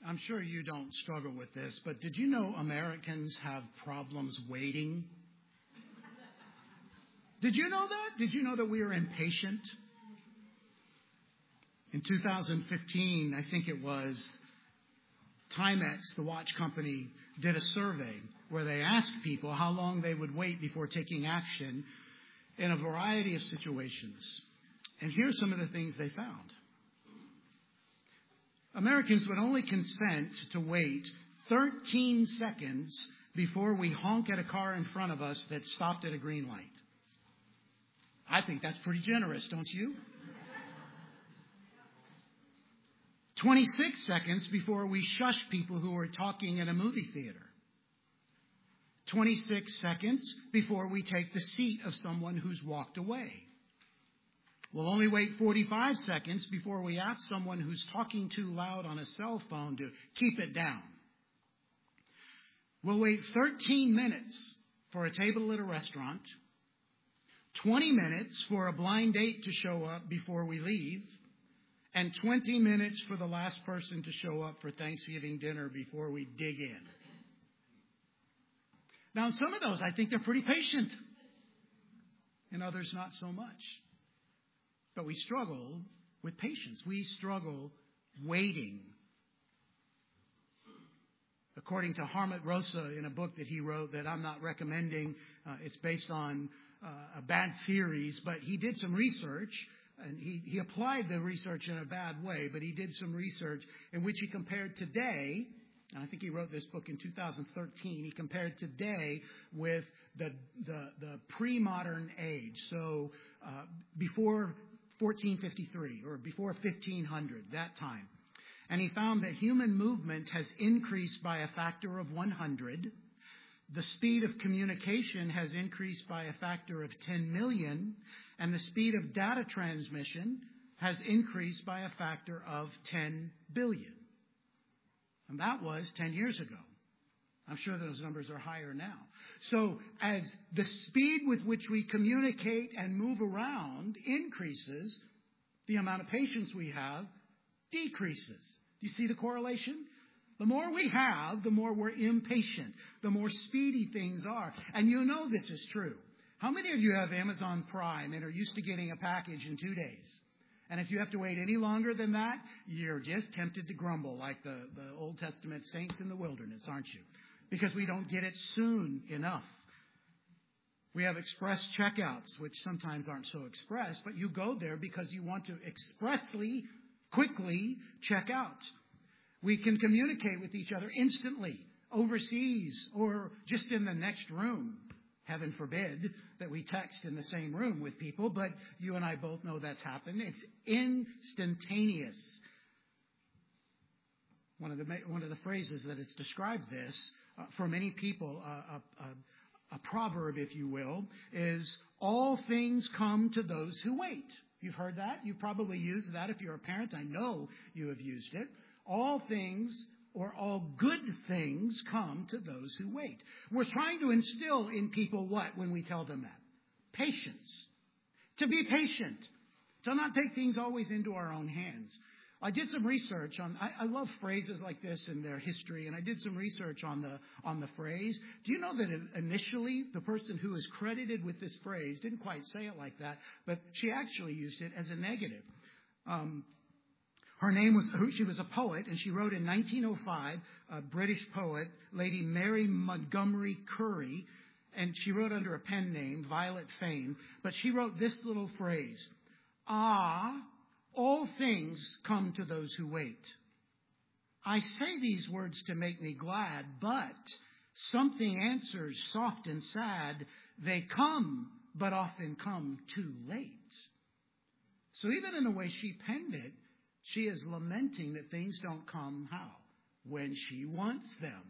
I'm sure you don't struggle with this, but did you know Americans have problems waiting? Did you know that? Did you know that we are impatient? In 2015, I think it was, Timex, the watch company, did a survey where they asked people how long they would wait before taking action in a variety of situations. And here's some of the things they found. Americans would only consent to wait 13 seconds before we honk at a car in front of us that stopped at a green light. I think that's pretty generous, don't you? 26 seconds before we shush people who are talking in a movie theater. 26 seconds before we take the seat of someone who's walked away. We'll only wait 45 seconds before we ask someone who's talking too loud on a cell phone to keep it down. We'll wait 13 minutes for a table at a restaurant, 20 minutes for a blind date to show up before we leave, and 20 minutes for the last person to show up for Thanksgiving dinner before we dig in. Now, in some of those, I think they're pretty patient. In others, not so much. But we struggle with patience. We struggle waiting. According to Harmut Rosa, in a book that he wrote that I'm not recommending, it's based on bad theories, but he did some research, and he applied the research in a bad way, but he did some research in which he compared today, and I think he wrote this book in 2013, he compared today with the pre-modern age, so before 1453 or before 1500, that time. And he found that human movement has increased by a factor of 100. The speed of communication has increased by a factor of 10 million. And the speed of data transmission has increased by a factor of 10 billion. And that was 10 years ago. I'm sure those numbers are higher now. So as the speed with which we communicate and move around increases, the amount of patience we have decreases. Do you see the correlation? The more we have, the more we're impatient, the more speedy things are. And you know this is true. How many of you have Amazon Prime and are used to getting a package in 2 days? And if you have to wait any longer than that, you're just tempted to grumble like the Old Testament saints in the wilderness, aren't you? Because we don't get it soon enough. We have express checkouts, which sometimes aren't so express, but you go there because you want to expressly, quickly check out. We can communicate with each other instantly, overseas, or just in the next room. Heaven forbid that we text in the same room with people, but you and I both know that's happened. It's instantaneous. One of the phrases that has described this for many people, a proverb, if you will, is all things come to those who wait. You've heard that. You've probably used that. If you're a parent, I know you have used it. All things or all good things come to those who wait. We're trying to instill in people what when we tell them that? Patience. To be patient. To not take things always into our own hands. I did some research on, I love phrases like this in their history, and I did some research on the phrase. Do you know that initially the person who is credited with this phrase didn't quite say it like that, but she actually used it as a negative. She was a poet, and she wrote in 1905, a British poet, Lady Mary Montgomery Curry, and she wrote under a pen name, Violet Fane, but she wrote this little phrase, all things come to those who wait. I say these words to make me glad, but something answers soft and sad. They come, but often come too late. So even in the way she penned it, she is lamenting that things don't come how? When she wants them.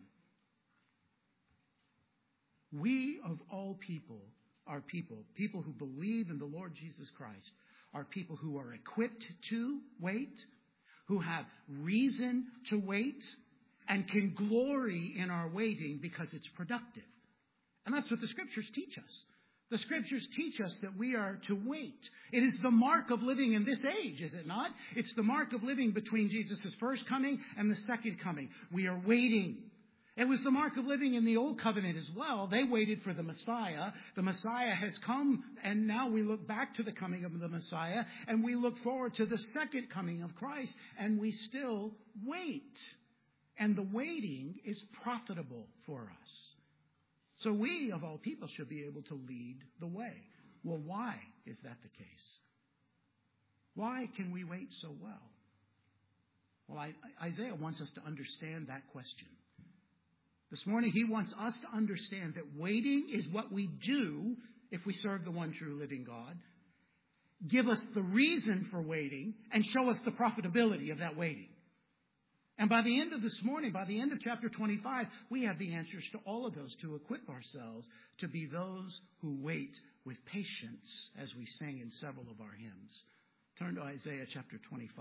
We of all people are people who believe in the Lord Jesus Christ, are people who are equipped to wait, who have reason to wait, and can glory in our waiting because it's productive. And that's what the Scriptures teach us. The Scriptures teach us that we are to wait. It is the mark of living in this age, is it not? It's the mark of living between Jesus' first coming and the second coming. We are waiting. It was the mark of living in the Old Covenant as well. They waited for the Messiah. The Messiah has come, and now we look back to the coming of the Messiah, and we look forward to the second coming of Christ, and we still wait. And the waiting is profitable for us. So we, of all people, should be able to lead the way. Well, why is that the case? Why can we wait so well? Well, Isaiah wants us to understand that question. This morning, he wants us to understand that waiting is what we do if we serve the one true living God. Give us the reason for waiting and show us the profitability of that waiting. And by the end of this morning, by the end of chapter 25, we have the answers to all of those to equip ourselves to be those who wait with patience, as we sang in several of our hymns. Turn to Isaiah chapter 25.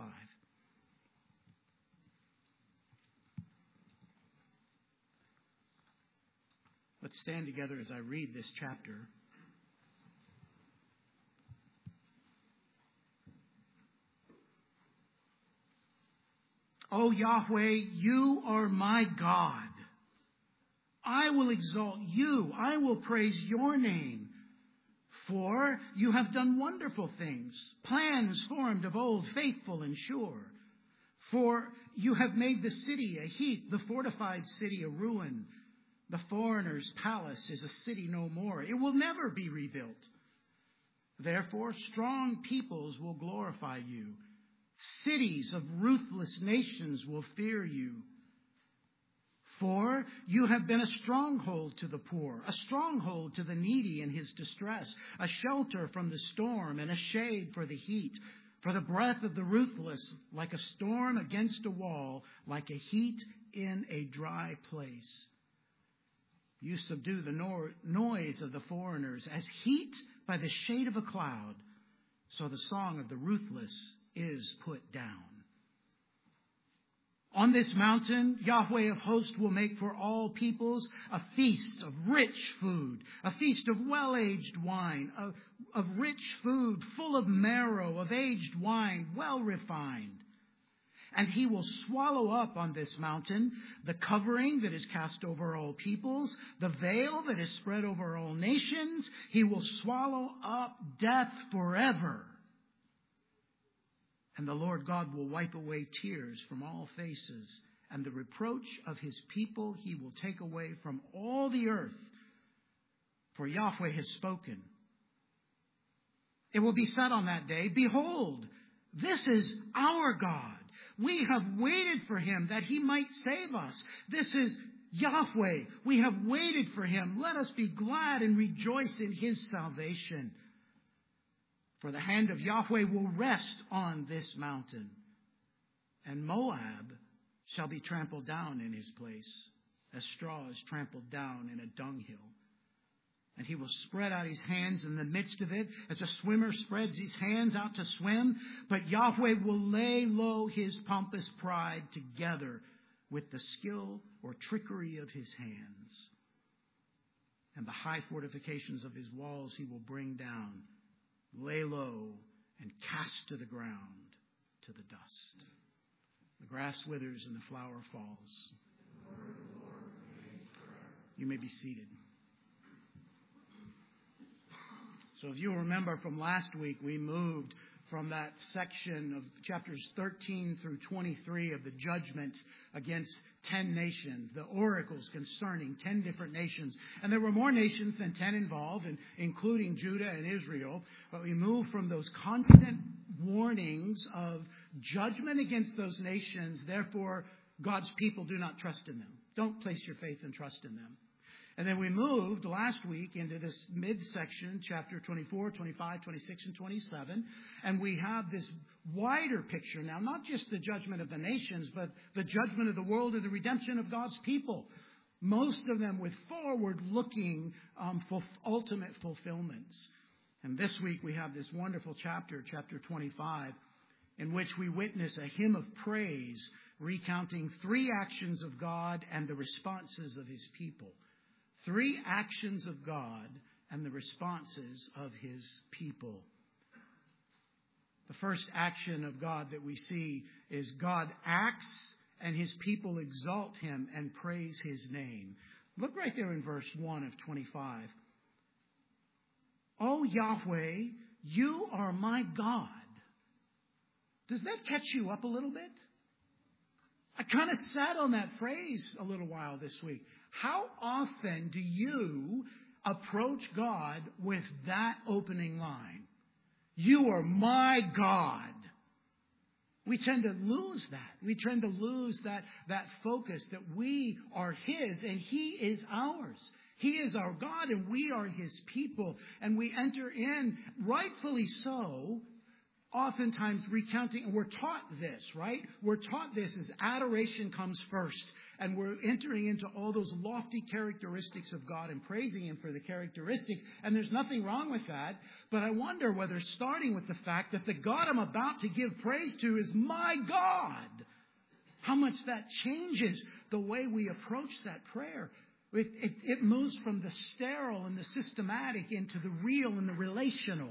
Let's stand together as I read this chapter. O Yahweh, you are my God. I will exalt you. I will praise your name. For you have done wonderful things, plans formed of old, faithful and sure. For you have made the city a heap, the fortified city a ruin. The foreigner's palace is a city no more. It will never be rebuilt. Therefore, strong peoples will glorify you. Cities of ruthless nations will fear you. For you have been a stronghold to the poor, a stronghold to the needy in his distress, a shelter from the storm and a shade for the heat. For the breath of the ruthless, like a storm against a wall, like a heat in a dry place. You subdue the noise of the foreigners as heat by the shade of a cloud. So the song of the ruthless is put down. On this mountain, Yahweh of hosts will make for all peoples a feast of rich food, a feast of well-aged wine, of rich food full of marrow, of aged wine, well refined. And he will swallow up on this mountain the covering that is cast over all peoples, the veil that is spread over all nations. He will swallow up death forever. And the Lord God will wipe away tears from all faces, and the reproach of his people he will take away from all the earth. For Yahweh has spoken. It will be said on that day, behold, this is our God. We have waited for him that he might save us. This is Yahweh. We have waited for him. Let us be glad and rejoice in his salvation. For the hand of Yahweh will rest on this mountain, and Moab shall be trampled down in his place, as straw is trampled down in a dunghill. And he will spread out his hands in the midst of it, as a swimmer spreads his hands out to swim. But Yahweh will lay low his pompous pride together with the skill or trickery of his hands. And the high fortifications of his walls he will bring down, lay low, and cast to the ground, to the dust. The grass withers and the flower falls. You may be seated. So if you remember from last week, we moved from that section of chapters 13 through 23 of the judgment against 10 nations, the oracles concerning 10 different nations. And there were more nations than 10 involved, including Judah and Israel. But we moved from those constant warnings of judgment against those nations. Therefore, God's people do not trust in them. Don't place your faith and trust in them. And then we moved last week into this midsection, chapter 24, 25, 26, and 27. And we have this wider picture now, not just the judgment of the nations, but the judgment of the world and the redemption of God's people. Most of them with forward-looking ultimate fulfillments. And this week we have this wonderful chapter, chapter 25, in which we witness a hymn of praise recounting 3 actions of God and the responses of his people. 3 actions of God and the responses of his people. The first action of God that we see is God acts and his people exalt him and praise his name. Look right there in verse 1 of 25. O Yahweh, you are my God. Does that catch you up a little bit? I kind of sat on that phrase a little while this week. How often do you approach God with that opening line? You are my God. We tend to lose that. We tend to lose that focus that we are his and he is ours. He is our God and we are his people. And we enter in, rightfully so, oftentimes recounting, and we're taught this, right? We're taught this as adoration comes first. And we're entering into all those lofty characteristics of God and praising him for the characteristics. And there's nothing wrong with that. But I wonder whether starting with the fact that the God I'm about to give praise to is my God, how much that changes the way we approach that prayer. It moves from the sterile and the systematic into the real and the relational.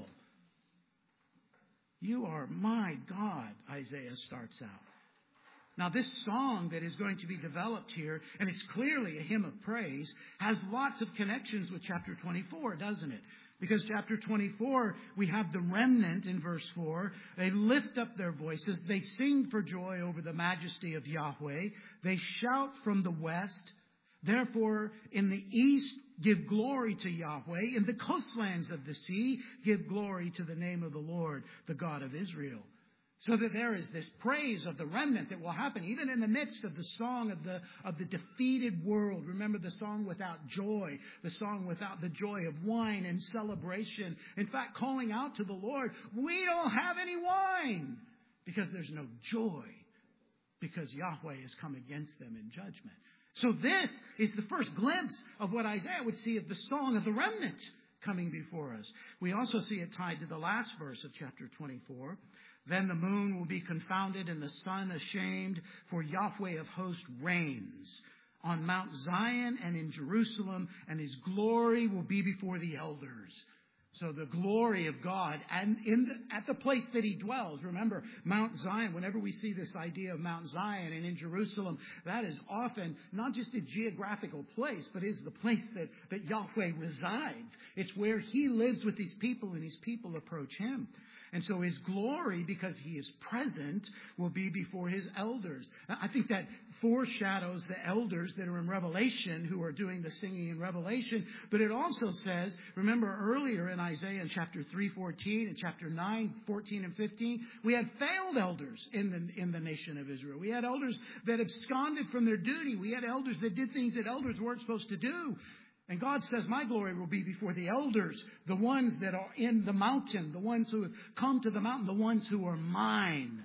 You are my God, Isaiah starts out. Now, this song that is going to be developed here, and it's clearly a hymn of praise, has lots of connections with chapter 24, doesn't it? Because chapter 24, we have the remnant in verse 4. They lift up their voices. They sing for joy over the majesty of Yahweh. They shout from the west. Therefore, in the east, give glory to Yahweh. In the coastlands of the sea, give glory to the name of the Lord, the God of Israel. So that there is this praise of the remnant that will happen even in the midst of the song of the defeated world. Remember the song without joy, the song without the joy of wine and celebration. In fact, calling out to the Lord, we don't have any wine because there's no joy, because Yahweh has come against them in judgment. So this is the first glimpse of what Isaiah would see of the song of the remnant coming before us. We also see it tied to the last verse of chapter 24. Then the moon will be confounded and the sun ashamed, for Yahweh of hosts reigns on Mount Zion and in Jerusalem, and his glory will be before the elders. So the glory of God and at the place that he dwells. Remember, Mount Zion, whenever we see this idea of Mount Zion and in Jerusalem, that is often not just a geographical place, but is the place that Yahweh resides. It's where he lives with his people and his people approach him. And so his glory, because he is present, will be before his elders. I think that foreshadows the elders that are in Revelation who are doing the singing in Revelation. But it also says, remember earlier in Isaiah in chapter 3:14 and chapter 9:14 and 15, we had failed elders in the nation of Israel. We had elders that absconded from their duty. We had elders that did things that elders weren't supposed to do. And God says, my glory will be before the elders, the ones that are in the mountain, the ones who have come to the mountain, the ones who are mine.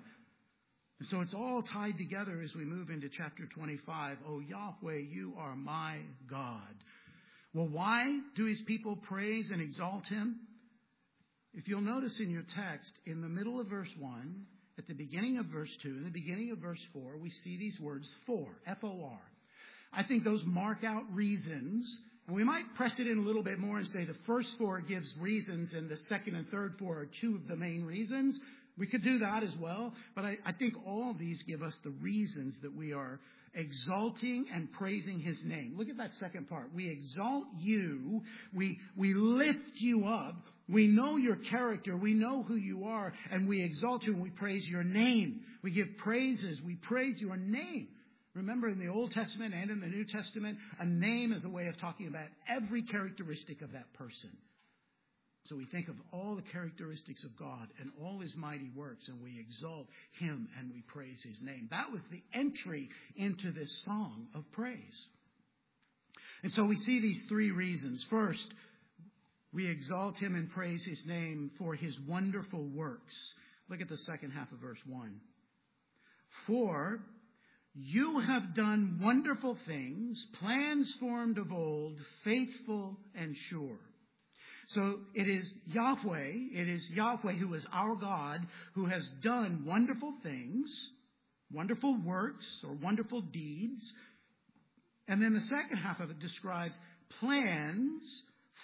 And so it's all tied together as we move into chapter 25. Oh, Yahweh, you are my God. Well, why do his people praise and exalt him? If you'll notice in your text, in the middle of verse 1, at the beginning of verse 2, in the beginning of verse 4, we see these words, for, F-O-R. I think those mark out reasons. And we might press it in a little bit more and say the first four gives reasons and the second and third four are two of the main reasons. We could do that as well. But I think all of these give us the reasons that we are exalting and praising his name. Look at that second part. We exalt you. We lift you up. We know your character. We know who you are. And we exalt you and we praise your name. We give praises. We praise your name. Remember, in the Old Testament and in the New Testament, a name is a way of talking about every characteristic of that person. So we think of all the characteristics of God and all his mighty works, and we exalt him and we praise his name. That was the entry into this song of praise. And so we see these three reasons. First, we exalt him and praise his name for his wonderful works. Look at the second half of verse 1. For you have done wonderful things, plans formed of old, faithful and sure. So it is Yahweh who is our God, who has done wonderful things, wonderful works or wonderful deeds. And then the second half of it describes plans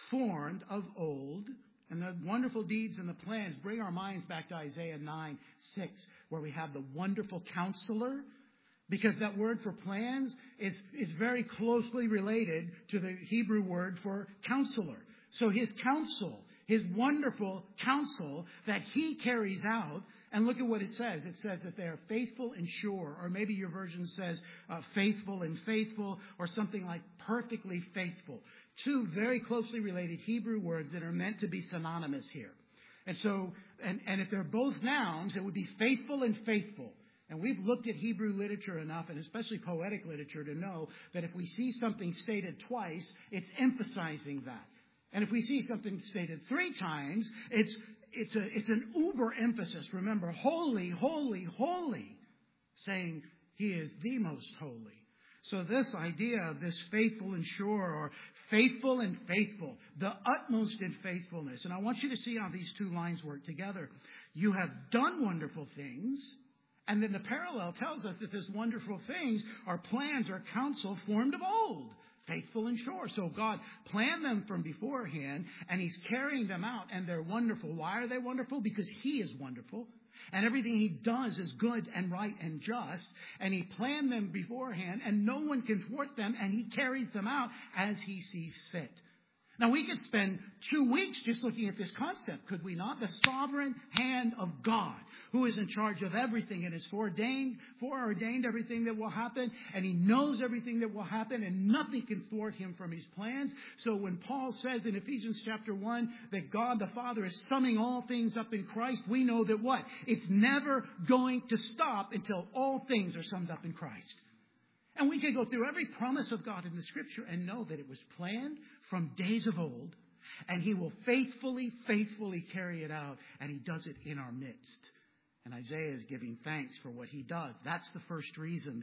formed of old. And the wonderful deeds and the plans bring our minds back to Isaiah 9:6, where we have the wonderful counselor. Because that word for plans is very closely related to the Hebrew word for counselor. So his counsel, his wonderful counsel that he carries out. And look at what it says. It says that they are faithful and sure. Or maybe your version says faithful and faithful, or something like perfectly faithful. Two very closely related Hebrew words that are meant to be synonymous here. And so, and if they're both nouns, it would be faithful and faithful. And we've looked at Hebrew literature enough, and especially poetic literature, to know that if we see something stated twice, it's emphasizing that. And if we see something stated 3 times, it's an uber emphasis. Remember, holy, holy, holy, saying he is the most holy. So this idea of this faithful and sure, or faithful and faithful, the utmost in faithfulness. And I want you to see how these two lines work together. You have done wonderful things. And then the parallel tells us that these wonderful things are plans or counsel formed of old, faithful and sure. So God planned them from beforehand, and he's carrying them out, and they're wonderful. Why are they wonderful? Because he is wonderful, and everything he does is good and right and just, and he planned them beforehand, and no one can thwart them, and he carries them out as he sees fit. Now, we could spend 2 weeks just looking at this concept, could we not? The sovereign hand of God, who is in charge of everything and has foreordained everything that will happen, and he knows everything that will happen, and nothing can thwart him from his plans. So when Paul says in Ephesians chapter 1 that God the Father is summing all things up in Christ, we know that what? It's never going to stop until all things are summed up in Christ. And we can go through every promise of God in the Scripture and know that it was planned from days of old. And he will faithfully, faithfully carry it out. And he does it in our midst. And Isaiah is giving thanks for what he does. That's the first reason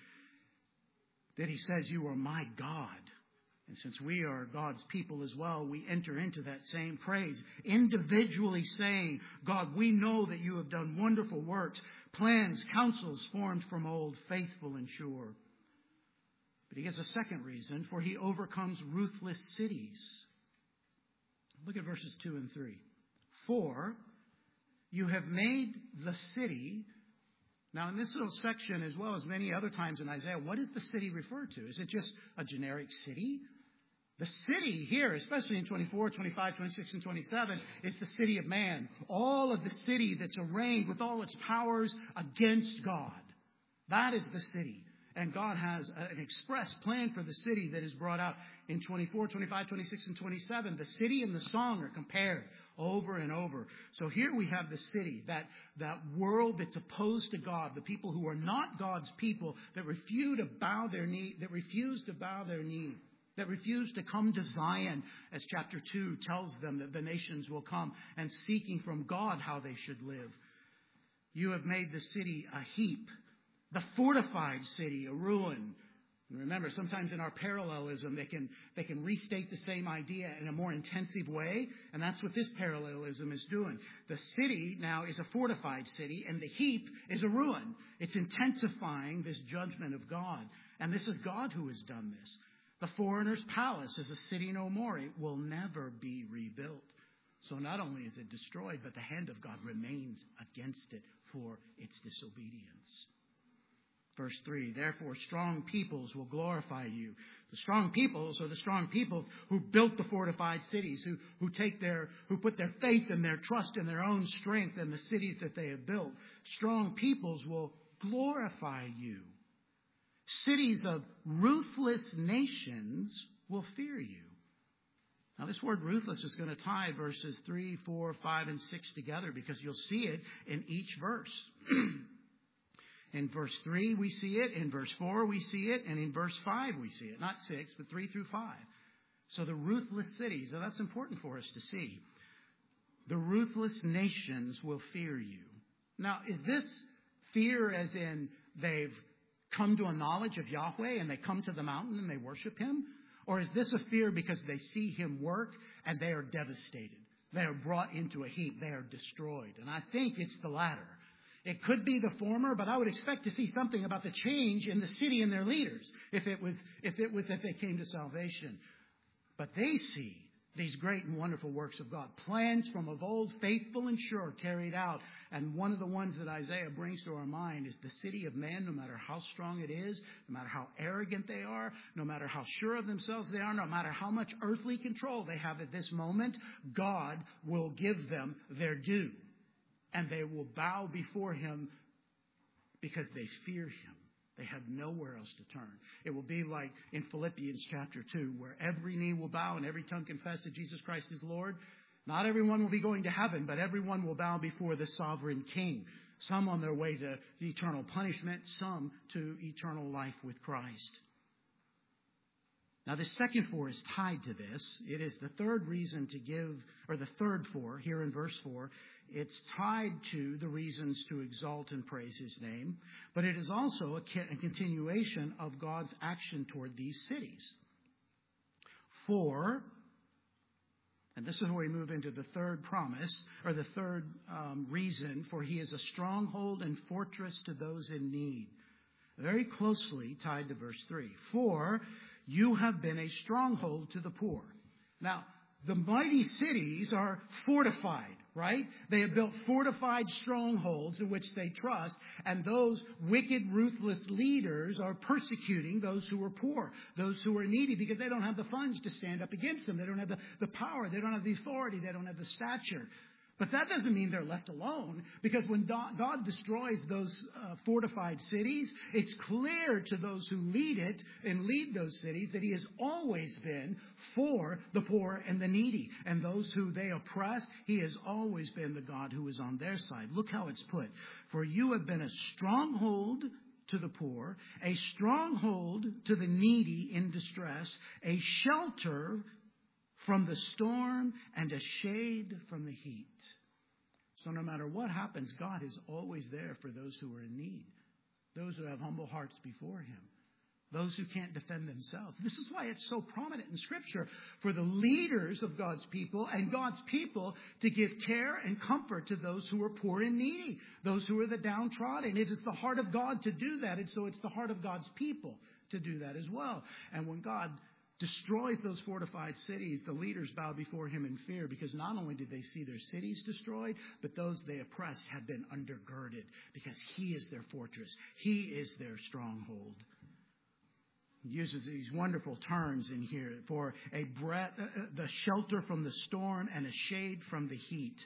that he says, you are my God. And since we are God's people as well, we enter into that same praise. Individually saying, God, we know that you have done wonderful works, plans, counsels formed from old, faithful and sure. But he gives a second reason, for he overcomes ruthless cities. Look at verses 2 and 3. For you have made the city. Now, in this little section, as well as many other times in Isaiah, what is the city referred to? Is it just a generic city? The city here, especially in 24, 25, 26, and 27, is the city of man. All of the city that's arraigned with all its powers against God. That is the city. And God has an express plan for the city that is brought out in 24, 25, 26, and 27. The city and the song are compared over and over. So here we have the city, that world that's opposed to God, the people who are not God's people, that refuse to bow their knee, that refuse to come to Zion, as chapter 2 tells them that the nations will come, and seeking from God how they should live. You have made the city a heap, the fortified city a ruin. And remember, sometimes in our parallelism, they can restate the same idea in a more intensive way, and that's what this parallelism is doing. The city now is a fortified city, and the heap is a ruin. It's intensifying this judgment of God, and this is God who has done this. The foreigner's palace is a city no more. It will never be rebuilt. So not only is it destroyed, but the hand of God remains against it for its disobedience. Verse 3, therefore strong peoples will glorify you. The strong peoples are the strong peoples who built the fortified cities, who put their faith and their trust in their own strength and the cities that they have built. Strong peoples will glorify you. Cities of ruthless nations will fear you. Now this word ruthless is going to tie verses 3, 4, 5, and 6 together, because you'll see it in each verse. In verse 3, we see it. In verse 4, we see it. And in verse 5, we see it. Not 6, but 3 through 5. So the ruthless cities, and that's important for us to see. The ruthless nations will fear you. Now, is this fear as in they've come to a knowledge of Yahweh and they come to the mountain and they worship him? Or is this a fear because they see him work and they are devastated? They are brought into a heap. They are destroyed. And I think it's the latter. It could be the former, but I would expect to see something about the change in the city and their leaders if it was that they came to salvation. But they see these great and wonderful works of God. Plans from of old, faithful and sure, carried out. And one of the ones that Isaiah brings to our mind is the city of man, no matter how strong it is, no matter how arrogant they are, no matter how sure of themselves they are, no matter how much earthly control they have at this moment, God will give them their due. And they will bow before Him because they fear Him. They have nowhere else to turn. It will be like in Philippians chapter 2, where every knee will bow and every tongue confess that Jesus Christ is Lord. Not everyone will be going to heaven, but everyone will bow before the sovereign King. Some on their way to eternal punishment, some to eternal life with Christ. Now, the second for is tied to this. It is the third reason to give, or the third for, here in verse 4. It's tied to the reasons to exalt and praise His name. But it is also a continuation of God's action toward these cities. For, and this is where we move into the third promise, or the third reason, for He is a stronghold and fortress to those in need. Very closely tied to verse 3. For you have been a stronghold to the poor. Now, the mighty cities are fortified, right? They have built fortified strongholds in which they trust, and those wicked, ruthless leaders are persecuting those who are poor, those who are needy, because they don't have the funds to stand up against them. They don't have the power. They don't have the authority. They don't have the stature. But that doesn't mean they're left alone, because when God destroys those fortified cities, it's clear to those who lead it and lead those cities that He has always been for the poor and the needy. And those who they oppress, He has always been the God who is on their side. Look how it's put. For you have been a stronghold to the poor, a stronghold to the needy in distress, a shelter from the storm and a shade from the heat. So no matter what happens, God is always there for those who are in need, those who have humble hearts before Him, those who can't defend themselves. This is why it's so prominent in Scripture for the leaders of God's people and God's people to give care and comfort to those who are poor and needy, those who are the downtrodden. It is the heart of God to do that, and so it's the heart of God's people to do that as well. And when God destroys those fortified cities, the leaders bow before Him in fear, because not only did they see their cities destroyed, but those they oppressed have been undergirded, because He is their fortress. He is their stronghold. He uses these wonderful terms in here for a breath, the shelter from the storm and a shade from the heat.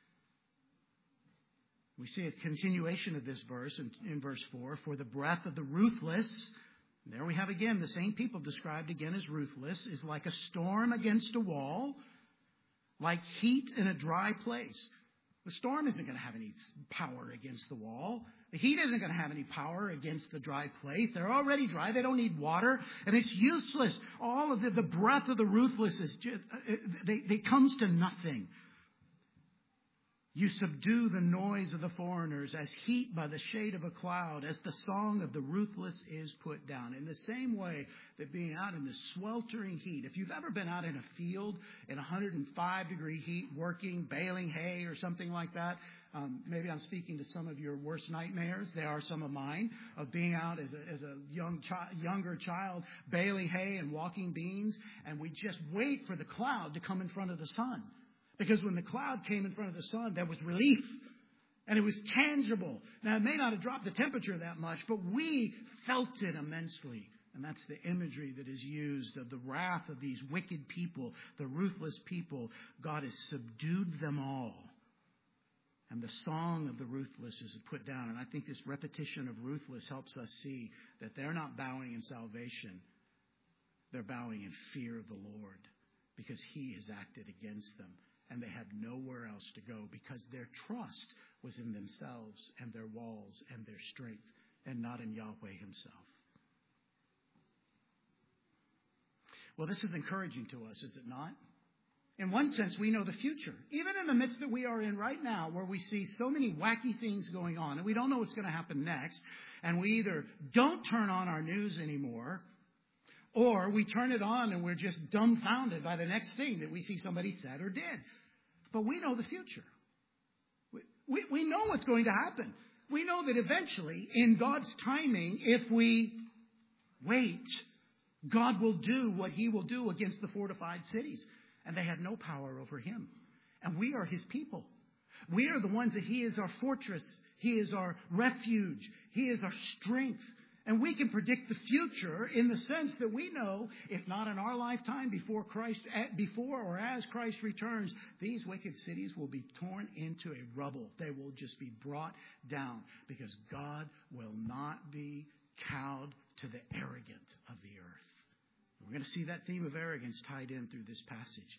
We see a continuation of this verse in verse 4. For the breath of the ruthless, there we have again the same people described again as ruthless, is like a storm against a wall, like heat in a dry place. The storm isn't going to have any power against the wall. The heat isn't going to have any power against the dry place. They're already dry. They don't need water. And it's useless. All of the breath of the ruthless is just, they comes to nothing. You subdue the noise of the foreigners as heat by the shade of a cloud, as the song of the ruthless is put down. In the same way that being out in the sweltering heat, if you've ever been out in a field in 105-degree heat working, baling hay or something like that, maybe I'm speaking to some of your worst nightmares. They are some of mine, of being out as a younger child baling hay and walking beans, and we just wait for the cloud to come in front of the sun. Because when the cloud came in front of the sun, there was relief. And it was tangible. Now, it may not have dropped the temperature that much, but we felt it immensely. And that's the imagery that is used of the wrath of these wicked people, the ruthless people. God has subdued them all. And the song of the ruthless is put down. And I think this repetition of ruthless helps us see that they're not bowing in salvation. They're bowing in fear of the Lord, because He has acted against them. And they had nowhere else to go, because their trust was in themselves and their walls and their strength, and not in Yahweh Himself. Well, this is encouraging to us, is it not? In one sense, we know the future. Even in the midst that we are in right now, where we see so many wacky things going on, and we don't know what's going to happen next, and we either don't turn on our news anymore, or we turn it on and we're just dumbfounded by the next thing that we see somebody said or did. But we know the future. We know what's going to happen. We know that eventually, in God's timing, if we wait, God will do what He will do against the fortified cities. and they had no power over him. And we are his people. We are the ones that he is our fortress. He is our refuge. He is our strength. And we can predict the future in the sense that we know, if not in our lifetime, before or as Christ returns, these wicked cities will be torn into a rubble. They will just be brought down because God will not be cowed to the arrogant of the earth. We're going to see that theme of arrogance tied in through this passage.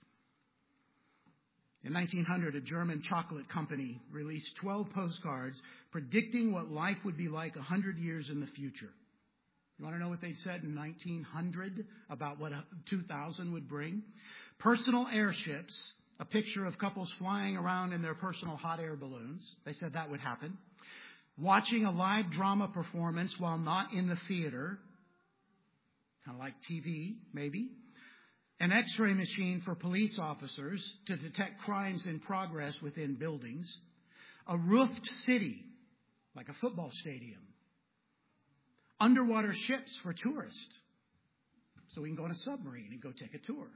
In 1900, a German chocolate company released 12 postcards predicting what life would be like 100 years in the future. You want to know what they said in 1900 about what 2000 would bring? Personal airships, a picture of couples flying around in their personal hot air balloons. They said that would happen. Watching a live drama performance while not in the theater, kind of like TV, maybe. An X-ray machine for police officers to detect crimes in progress within buildings. A roofed city, like a football stadium. Underwater ships for tourists, so we can go on a submarine and go take a tour.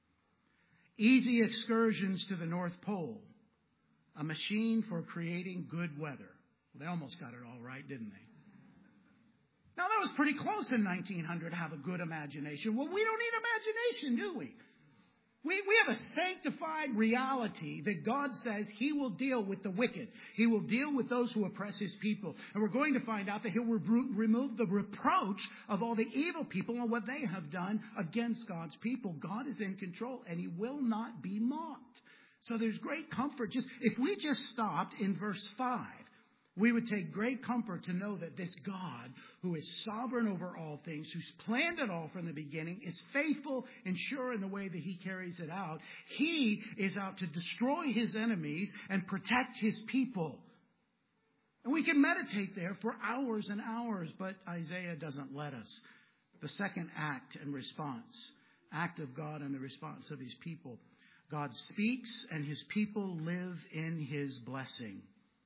Easy excursions to the North Pole. A machine for creating good weather. Well, they almost got it all right, didn't they? Now, that was pretty close in 1900 to have a good imagination. Well, we don't need imagination, do we? We have a sanctified reality that God says he will deal with the wicked. He will deal with those who oppress his people. And we're going to find out that he'll remove the reproach of all the evil people and what they have done against God's people. God is in control and he will not be mocked. So there's great comfort. If we just stopped in verse 5, we would take great comfort to know that this God, who is sovereign over all things, who's planned it all from the beginning, is faithful and sure in the way that he carries it out. He is out to destroy his enemies and protect his people. And we can meditate there for hours and hours, but Isaiah doesn't let us. The second act and response, act of God and the response of his people. God speaks and his people live in his blessing.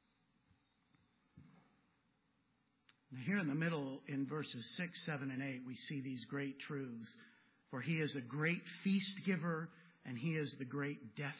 Now, here in the middle, in verses 6, 7, and 8, we see these great truths. For he is a great feast giver, and he is the great death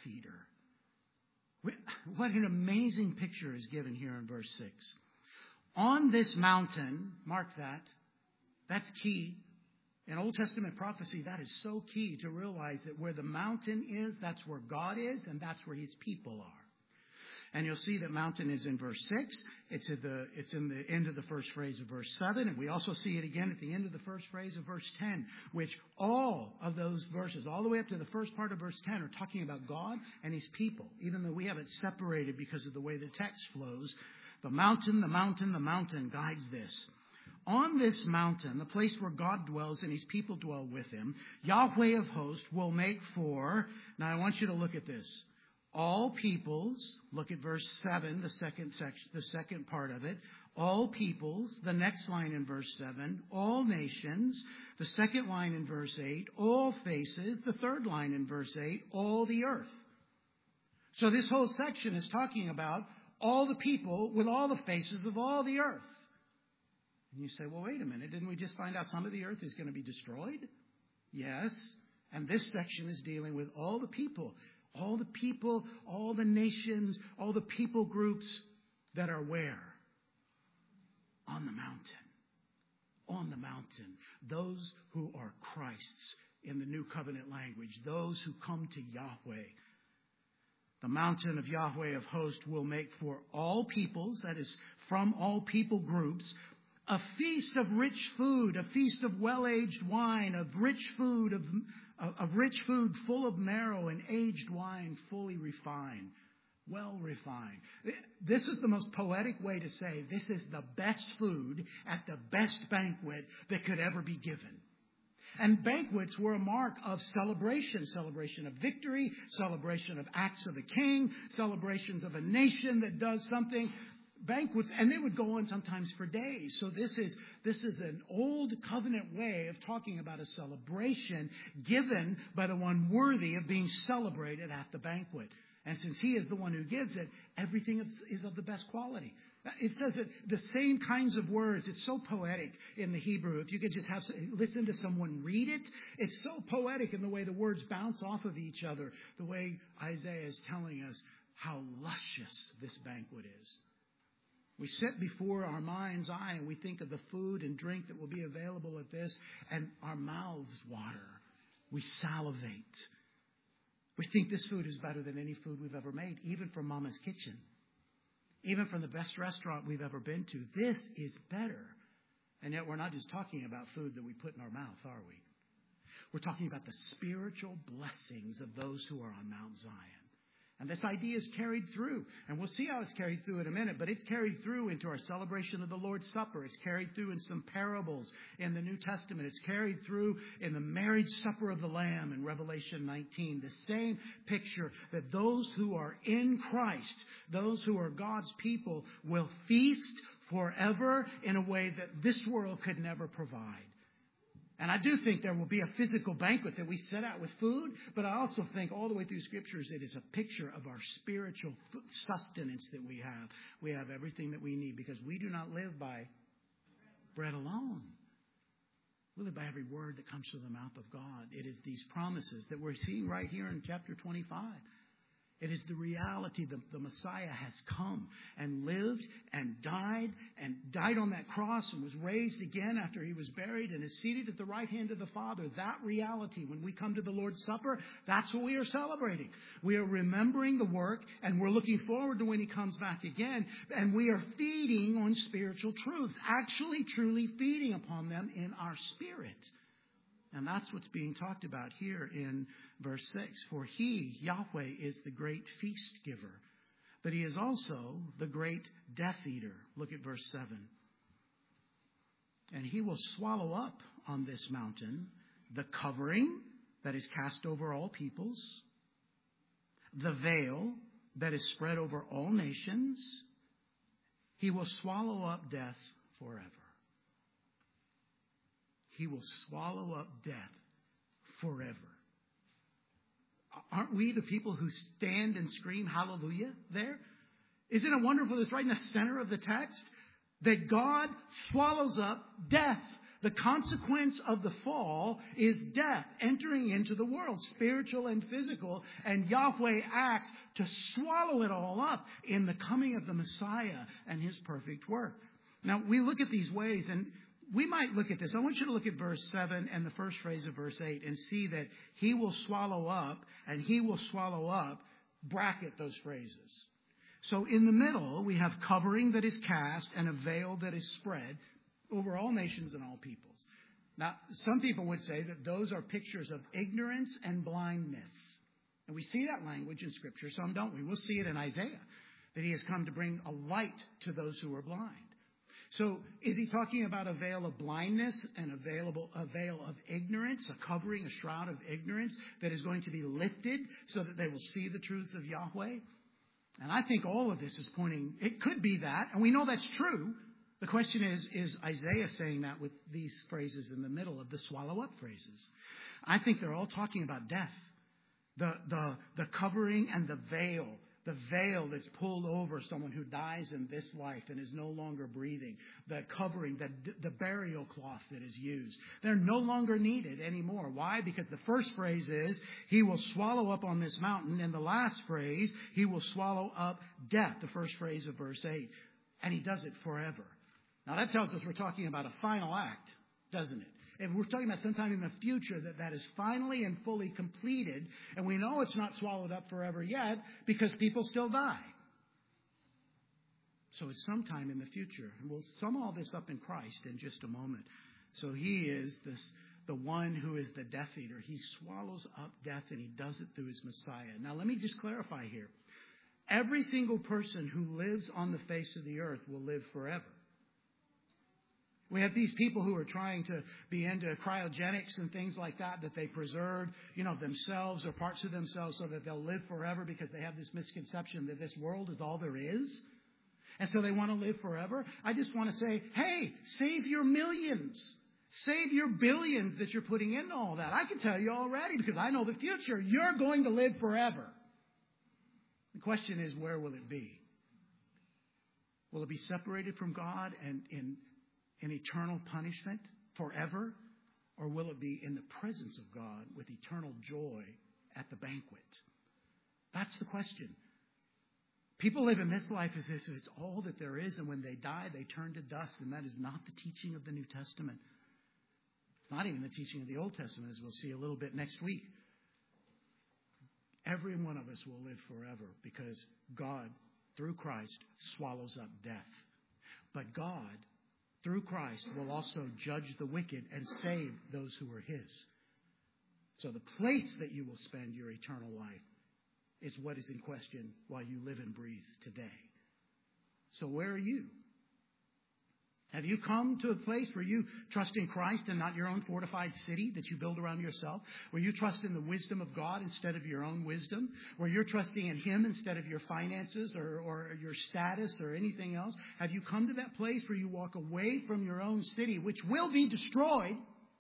eater. What an amazing picture is given here in verse 6. On this mountain, mark that, that's key. In Old Testament prophecy, that is so key to realize that where the mountain is, that's where God is, and that's where his people are. And you'll see that mountain is in verse 6. It's in the end of the first phrase of verse 7. And we also see it again at the end of the first phrase of verse 10, which all of those verses, all the way up to the first part of verse 10, are talking about God and his people, even though we have it separated because of the way the text flows. The mountain guides this. On this mountain, the place where God dwells and his people dwell with him, Yahweh of hosts will make for, now I want you to look at this, all peoples, look at verse 7, the second part of it. All peoples, the next line in verse 7. All nations, the second line in verse 8. All faces, the third line in verse 8. All the earth. So this whole section is talking about all the people with all the faces of all the earth. And you say, well, wait a minute. Didn't we just find out some of the earth is going to be destroyed? Yes. And this section is dealing with all the people. All the people, all the nations, all the people groups that are where? On the mountain. On the mountain. Those who are Christ's in the new covenant language. Those who come to Yahweh. The mountain of Yahweh of hosts will make for all peoples, that is, from all people groups, a feast of rich food, a feast of well-aged wine, of rich food full of marrow, and aged wine fully refined, well refined. This is the most poetic way to say this is the best food at the best banquet that could ever be given. And banquets were a mark of celebration of victory, celebration of acts of the king, celebrations of a nation that does something. Banquets, and they would go on sometimes for days. So this is an old covenant way of talking about a celebration given by the one worthy of being celebrated at the banquet. And since he is the one who gives it, everything is of the best quality. It says that the same kinds of words. It's so poetic in the Hebrew. If you could just listen to someone read it, it's so poetic in the way the words bounce off of each other, the way Isaiah is telling us how luscious this banquet is. We sit before our mind's eye and we think of the food and drink that will be available at this, and our mouths water. We salivate. We think this food is better than any food we've ever made, even from Mama's Kitchen. Even from the best restaurant we've ever been to. This is better. And yet we're not just talking about food that we put in our mouth, are we? We're talking about the spiritual blessings of those who are on Mount Zion. And this idea is carried through. And we'll see how it's carried through in a minute. But it's carried through into our celebration of the Lord's Supper. It's carried through in some parables in the New Testament. It's carried through in the marriage supper of the Lamb in Revelation 19. The same picture that those who are in Christ, those who are God's people, will feast forever in a way that this world could never provide. And I do think there will be a physical banquet that we set out with food, but I also think all the way through Scriptures it is a picture of our spiritual sustenance that we have. We have everything that we need because we do not live by bread alone. We live by every word that comes from the mouth of God. It is these promises that we're seeing right here in chapter 25. It is the reality that the Messiah has come and lived and died on that cross and was raised again after he was buried and is seated at the right hand of the Father. That reality, when we come to the Lord's Supper, that's what we are celebrating. We are remembering the work and we're looking forward to when he comes back again. And we are feeding on spiritual truth, actually truly feeding upon them in our spirit. And that's what's being talked about here in verse 6. For he, Yahweh, is the great feast giver, but he is also the great death eater. Look at verse 7. And he will swallow up on this mountain the covering that is cast over all peoples, the veil that is spread over all nations. He will swallow up death forever. He will swallow up death forever. Aren't we the people who stand and scream hallelujah there? Isn't it wonderful? It's right in the center of the text that God swallows up death. The consequence of the fall is death entering into the world, spiritual and physical. And Yahweh acts to swallow it all up in the coming of the Messiah and his perfect work. Now, we look at these ways and we might look at this. I want you to look at verse 7 and the first phrase of verse 8 and see that he will swallow up and he will swallow up, bracket those phrases. So in the middle, we have covering that is cast and a veil that is spread over all nations and all peoples. Now, some people would say that those are pictures of ignorance and blindness. And we see that language in Scripture, some don't we? We'll see it in Isaiah, that he has come to bring a light to those who are blind. So is he talking about a veil of blindness and a veil of ignorance, a covering, a shroud of ignorance that is going to be lifted so that they will see the truths of Yahweh? And I think all of this is pointing, it could be that, and we know that's true. The question is Isaiah saying that with these phrases in the middle of the swallow up phrases? I think they're all talking about death. The covering and the veil that's pulled over someone who dies in this life and is no longer breathing. The covering, the burial cloth that is used. They're no longer needed anymore. Why? Because the first phrase is, he will swallow up on this mountain. And the last phrase, he will swallow up death. The first phrase of verse 8. And he does it forever. Now that tells us we're talking about a final act, doesn't it? If we're talking about sometime in the future that is finally and fully completed, and we know it's not swallowed up forever yet because people still die. So it's sometime in the future. And we'll sum all this up in Christ in just a moment. So he is the one who is the Death Eater. He swallows up death and he does it through his Messiah. Now let me just clarify here. Every single person who lives on the face of the earth will live forever. We have these people who are trying to be into cryogenics and things like that they preserve, themselves or parts of themselves so that they'll live forever because they have this misconception that this world is all there is. And so they want to live forever. I just want to say, hey, save your millions. Save your billions that you're putting into all that. I can tell you already because I know the future. You're going to live forever. The question is, where will it be? Will it be separated from God and in eternal punishment forever? Or will it be in the presence of God with eternal joy at the banquet? That's the question. People live in this life as if it's all that there is, and when they die, they turn to dust, and that is not the teaching of the New Testament. Not even the teaching of the Old Testament, as we'll see a little bit next week. Every one of us will live forever because God, through Christ, swallows up death. But God, through Christ, will also judge the wicked and save those who are His. So the place that you will spend your eternal life is what is in question while you live and breathe today. So where are you? Have you come to a place where you trust in Christ and not your own fortified city that you build around yourself? Where you trust in the wisdom of God instead of your own wisdom? Where you're trusting in Him instead of your finances or your status or anything else? Have you come to that place where you walk away from your own city, which will be destroyed?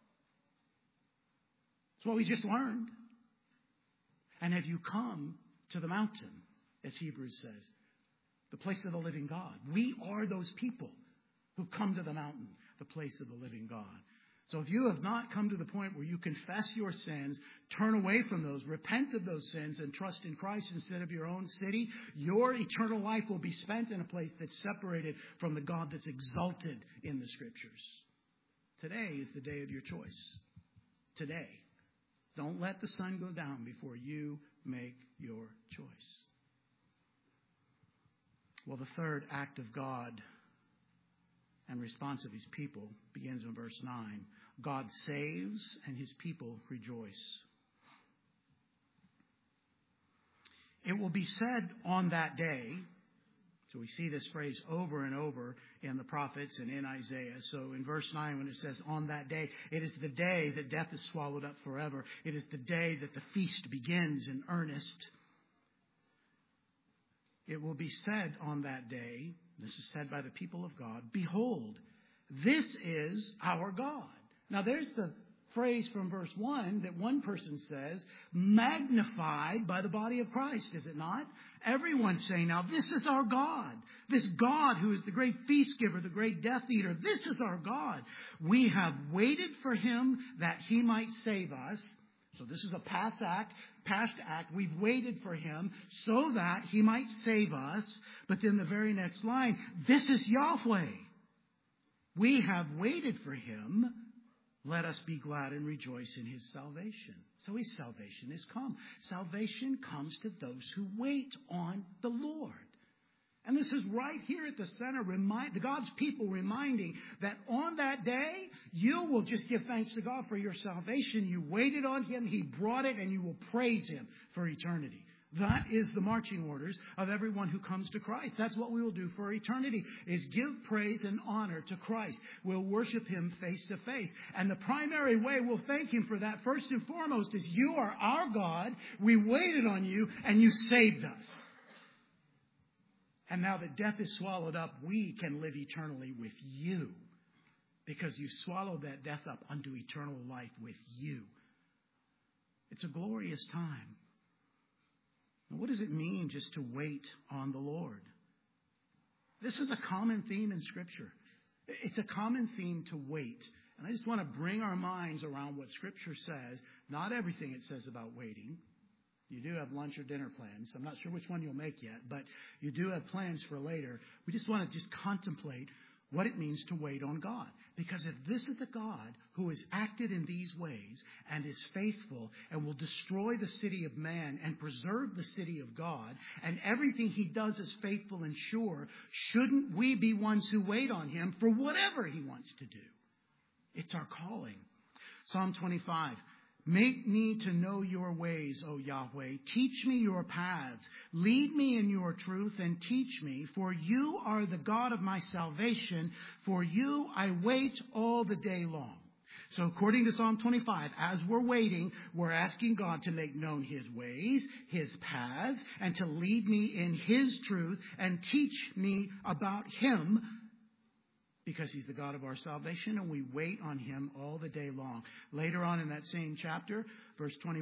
That's what we just learned. And have you come to the mountain, as Hebrews says, the place of the living God? We are those people who come to the mountain, the place of the living God. So if you have not come to the point where you confess your sins, turn away from those, repent of those sins, and trust in Christ instead of your own city, your eternal life will be spent in a place that's separated from the God that's exalted in the Scriptures. Today is the day of your choice. Today. Don't let the sun go down before you make your choice. Well, the third act of God and response of His people begins in verse 9. God saves and His people rejoice. It will be said on that day, so we see this phrase over and over in the prophets and in Isaiah. So in verse 9 when it says on that day, it is the day that death is swallowed up forever. It is the day that the feast begins in earnest. It will be said on that day, this is said by the people of God, behold, this is our God. Now there's the phrase from verse 1 that one person says, magnified by the body of Christ, is it not? Everyone's saying now, this is our God. This God who is the great feast giver, the great death eater, this is our God. We have waited for Him that He might save us. So this is a past act. We've waited for Him so that He might save us. But then the very next line, this is Yahweh. We have waited for Him. Let us be glad and rejoice in His salvation. So His salvation is come. Salvation comes to those who wait on the Lord. And this is right here at the center, God's people reminding that on that day, you will just give thanks to God for your salvation. You waited on Him, He brought it, and you will praise Him for eternity. That is the marching orders of everyone who comes to Christ. That's what we will do for eternity, is give praise and honor to Christ. We'll worship Him face to face. And the primary way we'll thank Him for that, first and foremost, is you are our God. We waited on you, and you saved us. And now that death is swallowed up, we can live eternally with you. Because you swallowed that death up unto eternal life with you. It's a glorious time. Now, what does it mean just to wait on the Lord? This is a common theme in Scripture. It's a common theme to wait. And I just want to bring our minds around what Scripture says. Not everything it says about waiting. You do have lunch or dinner plans. I'm not sure which one you'll make yet, but you do have plans for later. We just want to just contemplate what it means to wait on God. Because if this is the God who has acted in these ways and is faithful and will destroy the city of man and preserve the city of God, and everything He does is faithful and sure, shouldn't we be ones who wait on Him for whatever He wants to do? It's our calling. Psalm 25. Make me to know your ways, O Yahweh. Teach me your paths. Lead me in your truth and teach me. For you are the God of my salvation. For you I wait all the day long. So according to Psalm 25, as we're waiting, we're asking God to make known His ways, His paths, and to lead me in His truth and teach me about Him. Because He's the God of our salvation, and we wait on Him all the day long. Later on in that same chapter, verse 20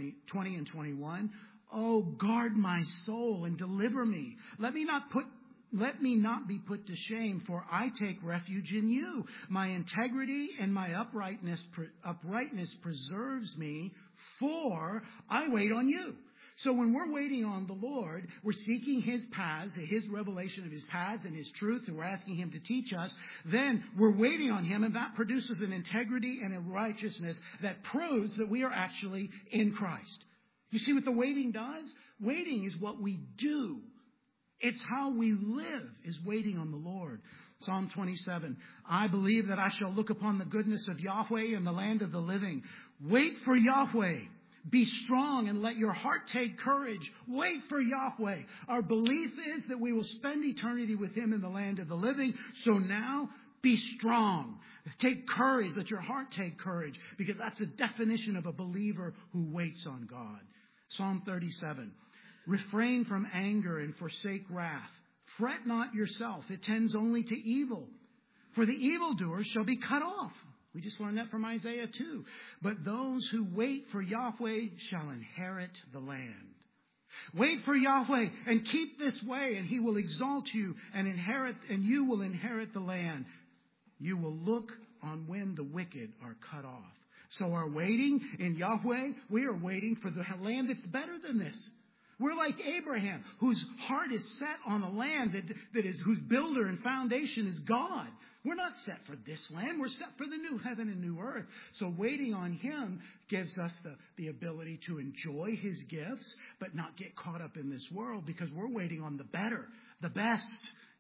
and 21, oh, guard my soul and deliver me. Let me not put let me not be put to shame, for I take refuge in you. My integrity and my uprightness preserves me, for I wait on you. So when we're waiting on the Lord, we're seeking His paths, His revelation of His paths and His truth, and we're asking Him to teach us. Then we're waiting on Him, and that produces an integrity and a righteousness that proves that we are actually in Christ. You see what the waiting does? Waiting is what we do. It's how we live, is waiting on the Lord. Psalm 27, I believe that I shall look upon the goodness of Yahweh in the land of the living. Wait for Yahweh. Be strong and let your heart take courage. Wait for Yahweh. Our belief is that we will spend eternity with Him in the land of the living. So now, be strong. Take courage. Let your heart take courage. Because that's the definition of a believer who waits on God. Psalm 37. Refrain from anger and forsake wrath. Fret not yourself. It tends only to evil. For the evildoers shall be cut off. We just learned that from Isaiah 2. But those who wait for Yahweh shall inherit the land. Wait for Yahweh and keep this way, and He will exalt you and you will inherit the land. You will look on when the wicked are cut off. So our waiting in Yahweh, we are waiting for the land that's better than this. We're like Abraham, whose heart is set on a land whose builder and foundation is God. We're not set for this land. We're set for the new heaven and new earth. So waiting on Him gives us the ability to enjoy His gifts, but not get caught up in this world, because we're waiting on the better, the best.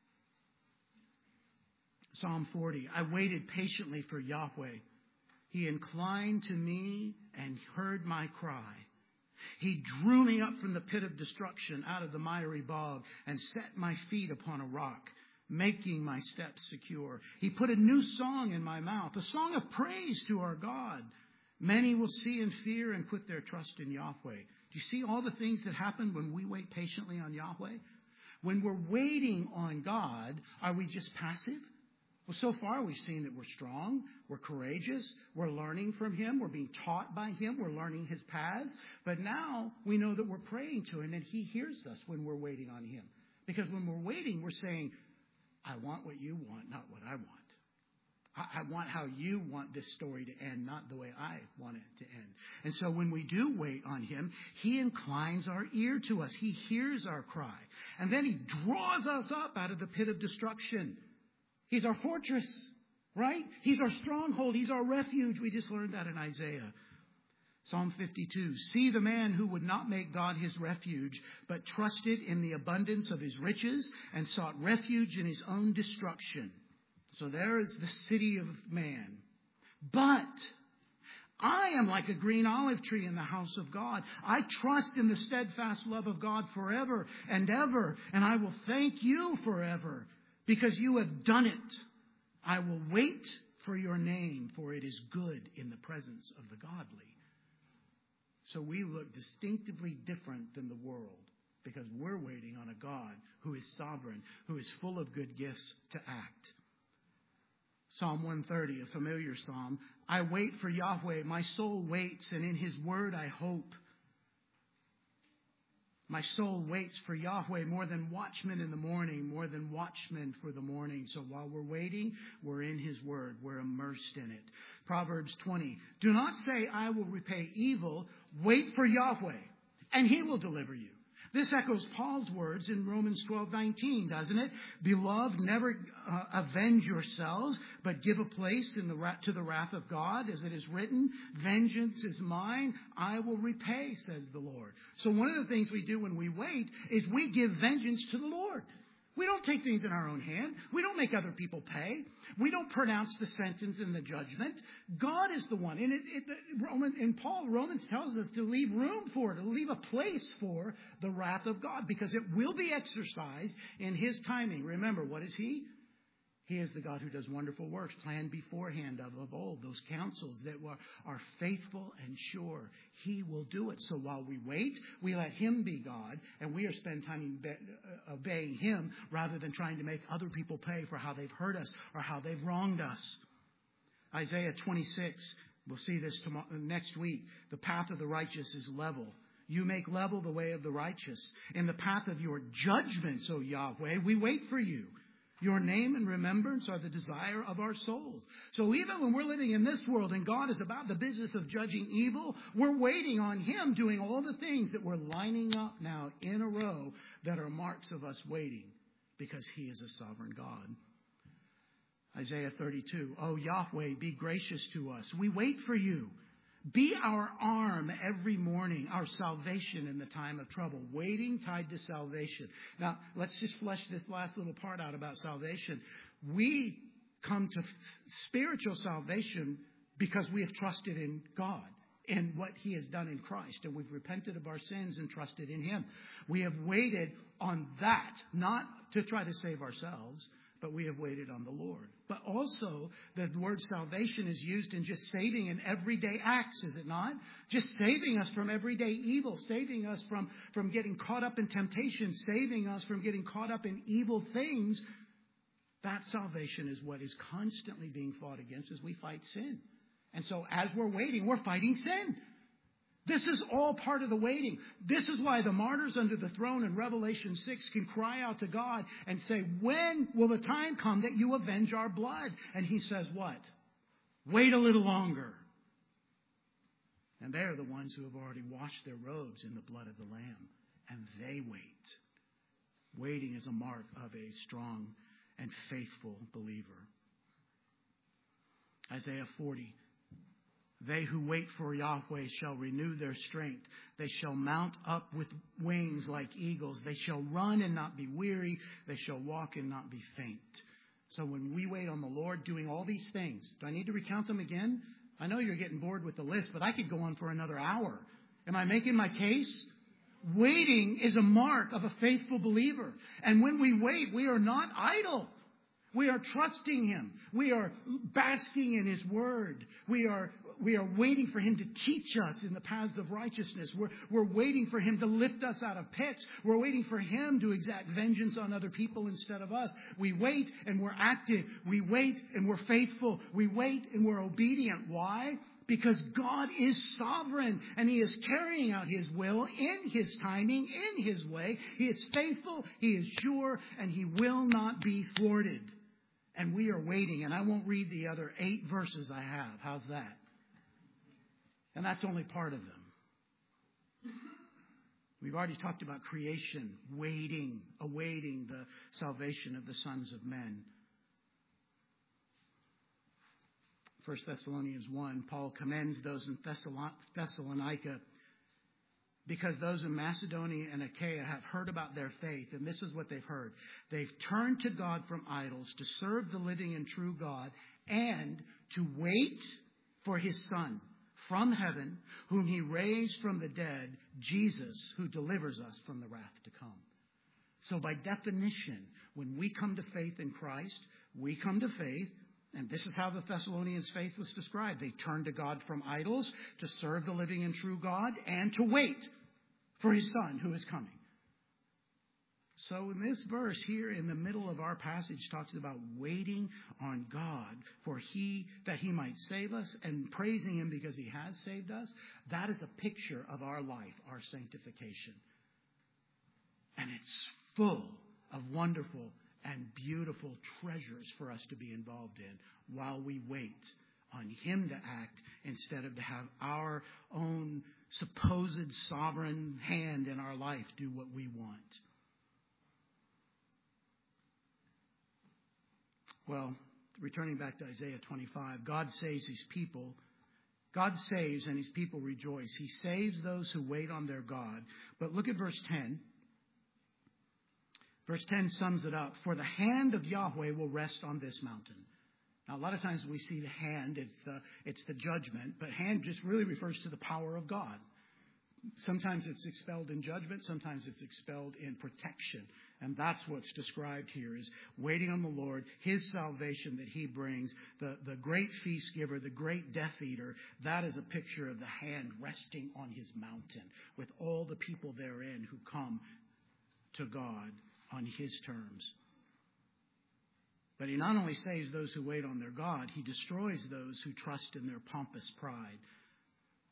Psalm 40, I waited patiently for Yahweh. He inclined to me and heard my cry. He drew me up from the pit of destruction, out of the miry bog, and set my feet upon a rock, making my steps secure. He put a new song in my mouth, a song of praise to our God. Many will see and fear and put their trust in Yahweh. Do you see all the things that happen when we wait patiently on Yahweh? When we're waiting on God, are we just passive? Well, so far we've seen that we're strong, we're courageous, we're learning from Him, we're being taught by Him, we're learning His paths. But now we know that we're praying to Him and He hears us when we're waiting on Him. Because when we're waiting, we're saying, I want what you want, not what I want. I want how you want this story to end, not the way I want it to end. And so when we do wait on Him, He inclines our ear to us. He hears our cry. And then He draws us up out of the pit of destruction. He's our fortress, right? He's our stronghold. He's our refuge. We just learned that in Isaiah. Psalm 52, see the man who would not make God his refuge, but trusted in the abundance of his riches and sought refuge in his own destruction. So there is the city of man. But I am like a green olive tree in the house of God. I trust in the steadfast love of God forever and ever, and I will thank you forever because you have done it. I will wait for your name, for it is good in the presence of the godly. So we look distinctively different than the world because we're waiting on a God who is sovereign, who is full of good gifts to act. Psalm 130, a familiar psalm. I wait for Yahweh. My soul waits, and in His word I hope. My soul waits for Yahweh more than watchmen in the morning, more than watchmen for the morning. So while we're waiting, we're in His word. We're immersed in it. Proverbs 20. Do not say, I will repay evil. Wait for Yahweh, and He will deliver you. This echoes Paul's words in Romans 12:19, doesn't it? Beloved, never avenge yourselves, but give a place to the wrath of God, as it is written, vengeance is mine, I will repay, says the Lord. So one of the things we do when we wait is we give vengeance to the Lord. We don't take things in our own hand. We don't make other people pay. We don't pronounce the sentence and the judgment. God is the one. And Romans tells us to leave room for it, to leave a place for the wrath of God, because it will be exercised in His timing. Remember, what is He? He is the God who does wonderful works, planned beforehand of old, those counsels that are faithful and sure. He will do it. So while we wait, we let Him be God, and we are spending time obeying Him rather than trying to make other people pay for how they've hurt us or how they've wronged us. Isaiah 26, we'll see this next week. The path of the righteous is level. You make level the way of the righteous. In the path of your judgments, O Yahweh, we wait for you. Your name and remembrance are the desire of our souls. So even when we're living in this world and God is about the business of judging evil, we're waiting on Him doing all the things that we're lining up now in a row that are marks of us waiting because He is a sovereign God. Isaiah 32, O Yahweh, be gracious to us. We wait for you. Be our arm every morning, our salvation in the time of trouble. Waiting tied to salvation. Now, let's just flesh this last little part out about salvation. We come to spiritual salvation because we have trusted in God and what He has done in Christ. And we've repented of our sins and trusted in Him. We have waited on that, not to try to save ourselves, but we have waited on the Lord. But also, the word salvation is used in just saving in everyday acts, is it not? Just saving us from everyday evil, saving us from getting caught up in temptation, saving us from getting caught up in evil things. That salvation is what is constantly being fought against as we fight sin. And so as we're waiting, we're fighting sin. This is all part of the waiting. This is why the martyrs under the throne in Revelation 6 can cry out to God and say, when will the time come that you avenge our blood? And He says what? Wait a little longer. And they're the ones who have already washed their robes in the blood of the Lamb. And they wait. Waiting is a mark of a strong and faithful believer. Isaiah 40. They who wait for Yahweh shall renew their strength. They shall mount up with wings like eagles. They shall run and not be weary. They shall walk and not be faint. So when we wait on the Lord doing all these things, do I need to recount them again? I know you're getting bored with the list, but I could go on for another hour. Am I making my case? Waiting is a mark of a faithful believer. And when we wait, we are not idle. We are trusting Him. We are basking in His Word. We are waiting for Him to teach us in the paths of righteousness. We're waiting for Him to lift us out of pits. We're waiting for Him to exact vengeance on other people instead of us. We wait and we're active. We wait and we're faithful. We wait and we're obedient. Why? Because God is sovereign and He is carrying out His will in His timing, in His way. He is faithful, He is sure, and He will not be thwarted. And we are waiting, and I won't read the other 8 verses I have. How's that? And that's only part of them. We've already talked about creation, waiting, awaiting the salvation of the sons of men. 1 Thessalonians 1, Paul commends those in Thessalonica because those in Macedonia and Achaia have heard about their faith, and this is what they've heard. They've turned to God from idols to serve the living and true God and to wait for His Son from heaven, whom He raised from the dead, Jesus, who delivers us from the wrath to come. So by definition, when we come to faith in Christ, we come to faith. And this is how the Thessalonians' faith was described. They turned to God from idols to serve the living and true God and to wait for His Son who is coming. So in this verse here in the middle of our passage talks about waiting on God for that He might save us and praising Him because He has saved us. That is a picture of our life, our sanctification. And it's full of wonderful and beautiful treasures for us to be involved in while we wait on Him to act instead of to have our own supposed sovereign hand in our life do what we want. Well, returning back to Isaiah 25, God saves His people. God saves and His people rejoice. He saves those who wait on their God. But look at verse 10. Verse 10 sums it up. For the hand of Yahweh will rest on this mountain. Now, a lot of times we see the hand, it's the judgment, but hand just really refers to the power of God. Sometimes it's expelled in judgment, sometimes it's expelled in protection. And that's what's described here is waiting on the Lord, His salvation that He brings, the great feast giver, the great death eater. That is a picture of the hand resting on His mountain with all the people therein who come to God on His terms. But He not only saves those who wait on their God, He destroys those who trust in their pompous pride.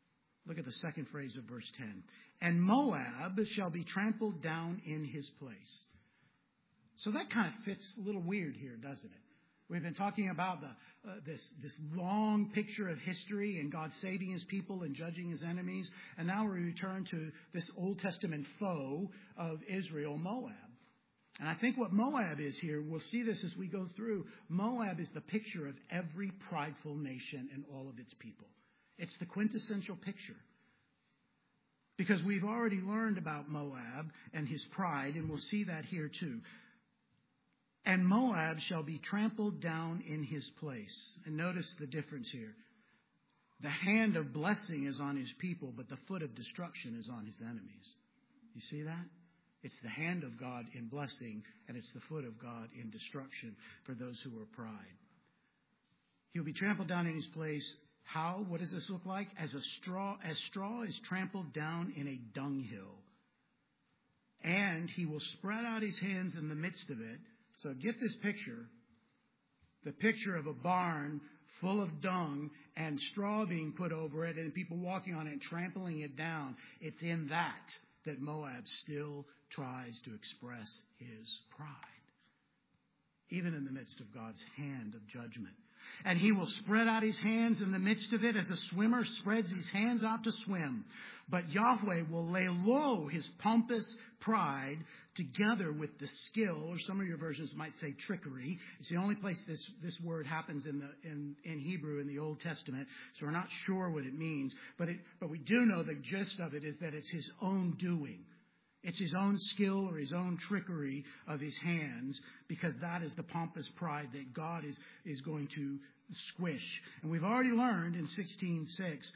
Look at the second phrase of verse 10. And Moab shall be trampled down in his place. So that kind of fits a little weird here, doesn't it? We've been talking about this long picture of history and God saving his people and judging his enemies. And now we return to this Old Testament foe of Israel, Moab. And I think what Moab is here, we'll see this as we go through. Moab is the picture of every prideful nation and all of its people. It's the quintessential picture. Because we've already learned about Moab and his pride, and we'll see that here too. And Moab shall be trampled down in his place. And notice the difference here. The hand of blessing is on his people, but the foot of destruction is on his enemies. You see that? It's the hand of God in blessing, and it's the foot of God in destruction for those who are pride. He'll be trampled down in his place. How? What does this look like? As straw is trampled down in a dunghill. And he will spread out his hands in the midst of it. So get this picture. The picture of a barn full of dung and straw being put over it and people walking on it and trampling it down. It's in that Moab still tries to express his pride. Even in the midst of God's hand of judgment. And he will spread out his hands in the midst of it as a swimmer spreads his hands out to swim. But Yahweh will lay low his pompous pride together with the skill, or some of your versions might say trickery. It's the only place this word happens in Hebrew in the Old Testament, so we're not sure what it means. But we do know the gist of it is that it's his own doing. It's his own skill or his own trickery of his hands, because that is the pompous pride that God is going to squish. And we've already learned in 16:6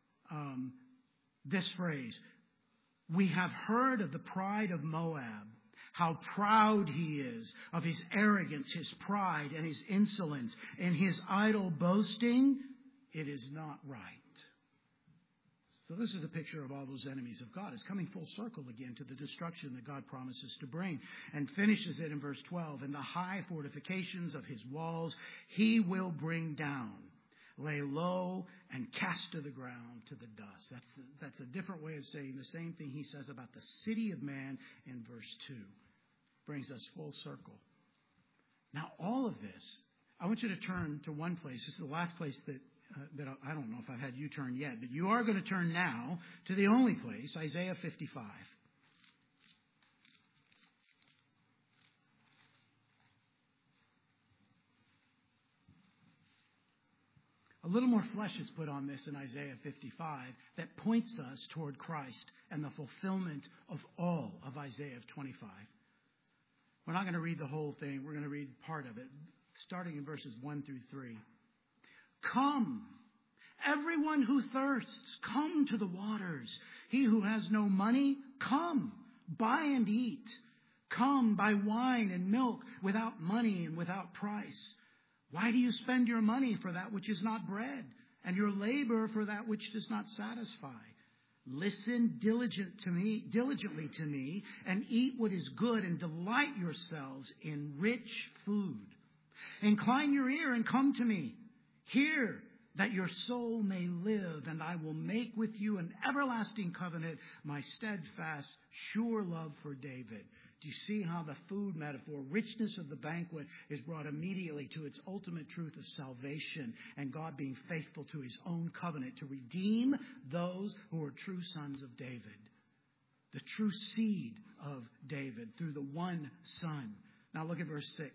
this phrase. We have heard of the pride of Moab, how proud he is, of his arrogance, his pride, and his insolence, and his idle boasting. It is not right. So this is a picture of all those enemies of God. It's coming full circle again to the destruction that God promises to bring, and finishes it in verse 12. And the high fortifications of his walls he will bring down, lay low, and cast to the ground to the dust. That's a different way of saying the same thing he says about the city of man in verse 2. Brings us full circle. Now all of this, I want you to turn to one place. This is the last place that I don't know if I've had you turn yet, but you are going to turn now to the only place, Isaiah 55. A little more flesh is put on this in Isaiah 55 that points us toward Christ and the fulfillment of all of Isaiah 25. We're not going to read the whole thing. We're going to read part of it, starting in verses 1 through 3. Come, everyone who thirsts, come to the waters. He who has no money, come, buy and eat. Come, buy wine and milk without money and without price. Why do you spend your money for that which is not bread, and your labor for that which does not satisfy? Listen diligently to me, and eat what is good, and delight yourselves in rich food. Incline your ear and come to me. Hear, that your soul may live, and I will make with you an everlasting covenant, my steadfast, sure love for David. Do you see how the food metaphor, richness of the banquet, is brought immediately to its ultimate truth of salvation and God being faithful to his own covenant to redeem those who are true sons of David, the true seed of David through the one Son. Now look at verse 6.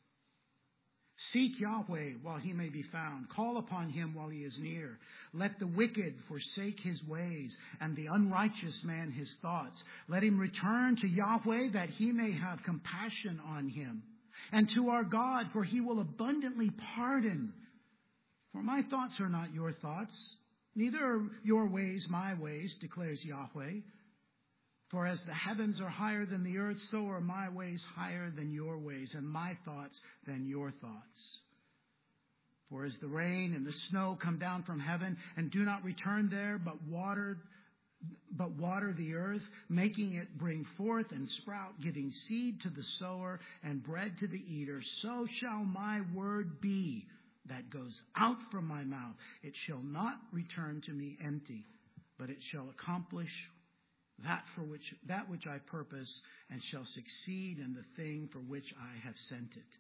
Seek Yahweh while he may be found. Call upon him while he is near. Let the wicked forsake his ways, and the unrighteous man his thoughts. Let him return to Yahweh, that he may have compassion on him. And to our God, for he will abundantly pardon. For my thoughts are not your thoughts, neither are your ways my ways, declares Yahweh. For as the heavens are higher than the earth, so are my ways higher than your ways, and my thoughts than your thoughts. For as the rain and the snow come down from heaven and do not return there, but water the earth, making it bring forth and sprout, giving seed to the sower and bread to the eater, so shall my word be that goes out from my mouth. It shall not return to me empty, but it shall accomplish that which I purpose, and shall succeed in the thing for which I have sent it.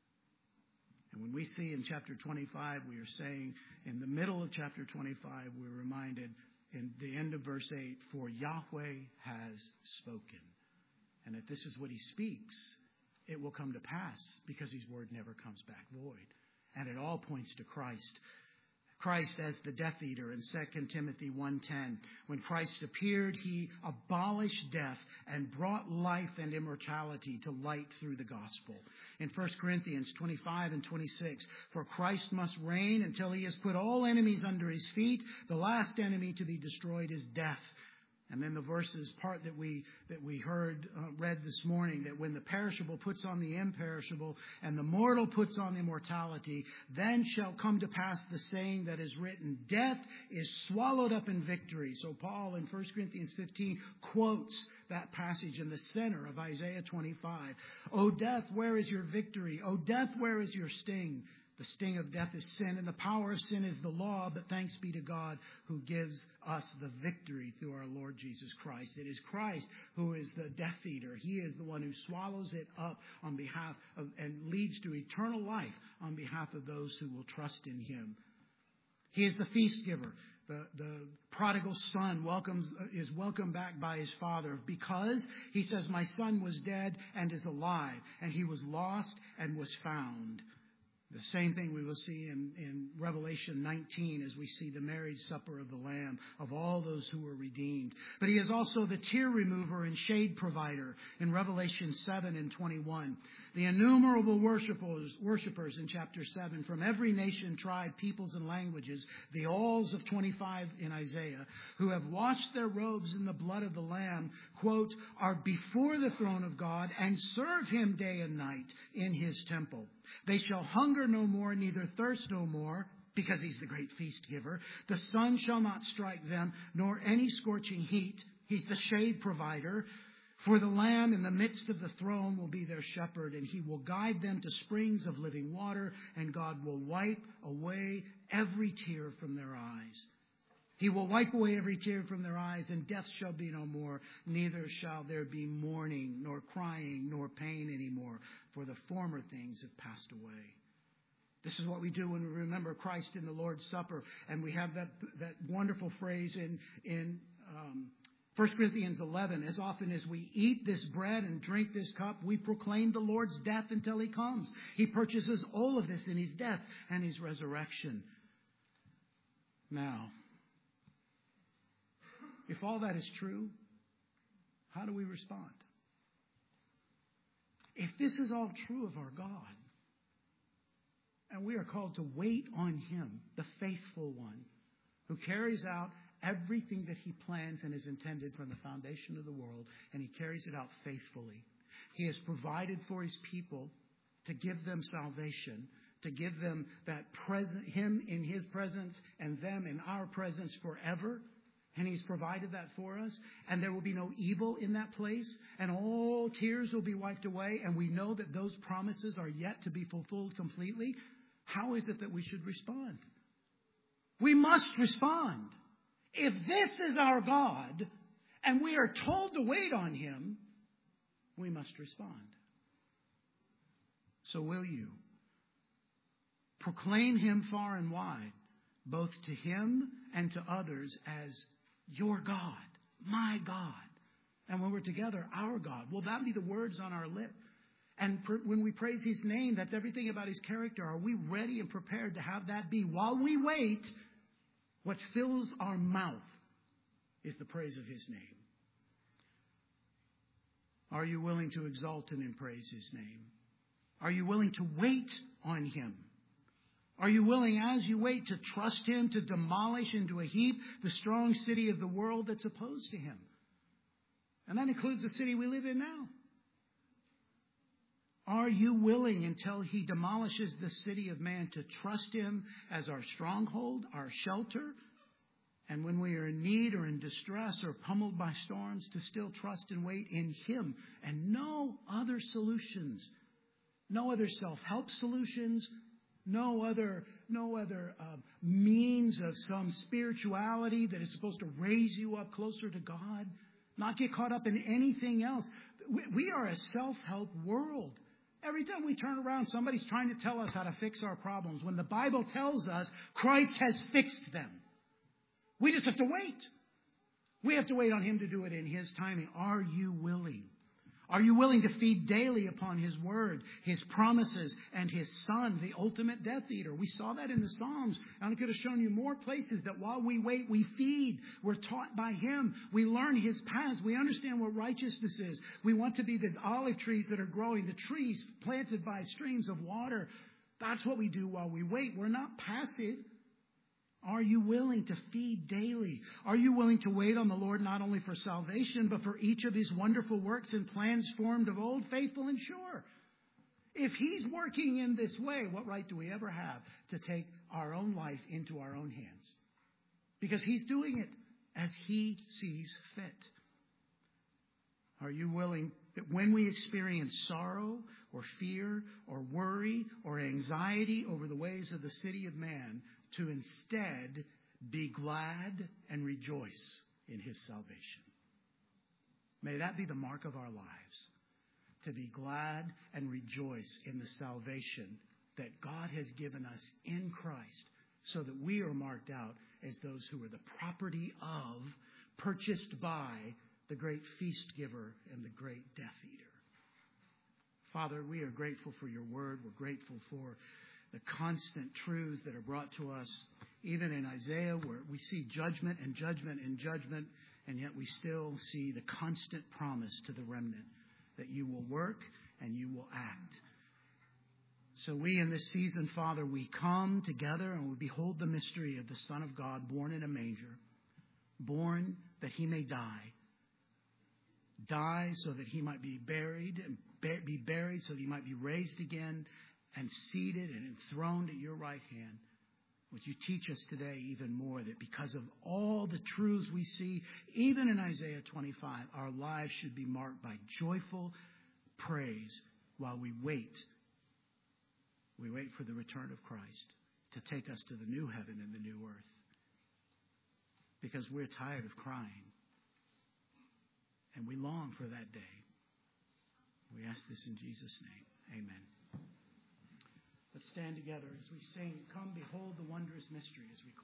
And when we see in chapter 25, we are saying, in the middle of chapter 25, we're reminded in the end of verse 8, for Yahweh has spoken. And if this is what he speaks, it will come to pass, because his word never comes back void. And it all points to Christ. Christ as the Death Eater in 2 Timothy 1:10. When Christ appeared, he abolished death and brought life and immortality to light through the gospel. In 1 Corinthians 25 and 26, for Christ must reign until he has put all enemies under his feet. The last enemy to be destroyed is death. And then the verses part that we read this morning, that when the perishable puts on the imperishable and the mortal puts on immortality, then shall come to pass the saying that is written, death is swallowed up in victory. So Paul in 1 Corinthians 15 quotes that passage in the center of Isaiah 25. O death, where is your victory? O death, where is your sting? The sting of death is sin, and the power of sin is the law, but thanks be to God who gives us the victory through our Lord Jesus Christ. It is Christ who is the Death Eater. He is the one who swallows it up on behalf of and leads to eternal life on behalf of those who will trust in him. He is the feast giver. The prodigal son is welcomed back by his father because he says, my son was dead and is alive, and he was lost and was found. The same thing we will see in Revelation 19 as we see the marriage supper of the Lamb, of all those who were redeemed. But he is also the tear remover and shade provider in Revelation 7 and 21. The innumerable worshipers in chapter 7 from every nation, tribe, peoples, and languages, the alls of 25 in Isaiah, who have washed their robes in the blood of the Lamb, quote, are before the throne of God and serve him day and night in his temple. They shall hunger no more, neither thirst no more, because he's the great feast giver. The sun shall not strike them, nor any scorching heat. He's the shade provider. For the Lamb in the midst of the throne will be their shepherd, and he will guide them to springs of living water, and God will wipe away every tear from their eyes. He will wipe away every tear from their eyes, and death shall be no more. Neither shall there be mourning, nor crying, nor pain anymore, for the former things have passed away. This is what we do when we remember Christ in the Lord's Supper. And we have that wonderful phrase in 1 Corinthians 11. As often as we eat this bread and drink this cup, we proclaim the Lord's death until he comes. He purchases all of this in his death and his resurrection. Now, if all that is true, how do we respond? If this is all true of our God, and we are called to wait on him, the faithful one, who carries out everything that he plans and is intended from the foundation of the world, and he carries it out faithfully. He has provided for his people to give them salvation, to give them that him in his presence and them in our presence forever. And he's provided that for us. And there will be no evil in that place. And all tears will be wiped away. And we know that those promises are yet to be fulfilled completely. How is it that we should respond? We must respond. If this is our God and we are told to wait on him, we must respond. So will you proclaim him far and wide, both to him and to others as your God, my God. And when we're together, our God. Will that be the words on our lip? And when we praise his name, that's everything about his character. Are we ready and prepared to have that be? While we wait, what fills our mouth is the praise of his name. Are you willing to exalt him and praise his name? Are you willing to wait on him? Are you willing, as you wait, to trust him to demolish into a heap the strong city of the world that's opposed to him? And that includes the city we live in now. Are you willing, until he demolishes the city of man, to trust him as our stronghold, our shelter? And when we are in need or in distress or pummeled by storms, to still trust and wait in him and no other solutions, no other self-help solutions, no other means of some spirituality that is supposed to raise you up closer to God. Not get caught up in anything else. We are a self-help world. Every time we turn around, somebody's trying to tell us how to fix our problems. When the Bible tells us Christ has fixed them. We just have to wait. We have to wait on Him to do it in His timing. Are you willing? Are you willing to feed daily upon His Word, His promises, and His Son, the ultimate Death Eater? We saw that in the Psalms. And I could have shown you more places that while we wait, we feed. We're taught by Him. We learn His paths. We understand what righteousness is. We want to be the olive trees that are growing, the trees planted by streams of water. That's what we do while we wait. We're not passive. Are you willing to feed daily? Are you willing to wait on the Lord not only for salvation, but for each of His wonderful works and plans formed of old, faithful and sure? If He's working in this way, what right do we ever have to take our own life into our own hands? Because He's doing it as He sees fit. Are you willing that when we experience sorrow or fear or worry or anxiety over the ways of the city of man, to instead be glad and rejoice in His salvation? May that be the mark of our lives, to be glad and rejoice in the salvation that God has given us in Christ, so that we are marked out as those who are the property of, purchased by, the great feast giver and the great Death Eater. Father, we are grateful for your word. We're grateful for the constant truths that are brought to us, even in Isaiah, where we see judgment and judgment and judgment, and yet we still see the constant promise to the remnant that you will work and you will act. So we in this season, Father, we come together and we behold the mystery of the Son of God born in a manger, born that He may die so that He might be buried, and be buried so that He might be raised again, and seated and enthroned at your right hand. Would you teach us today even more that because of all the truths we see, even in Isaiah 25, our lives should be marked by joyful praise while we wait. We wait for the return of Christ to take us to the new heaven and the new earth. Because we're tired of crying. And we long for that day. We ask this in Jesus' name. Amen. Let's stand together as we sing, "Come, behold the wondrous mystery," as we close.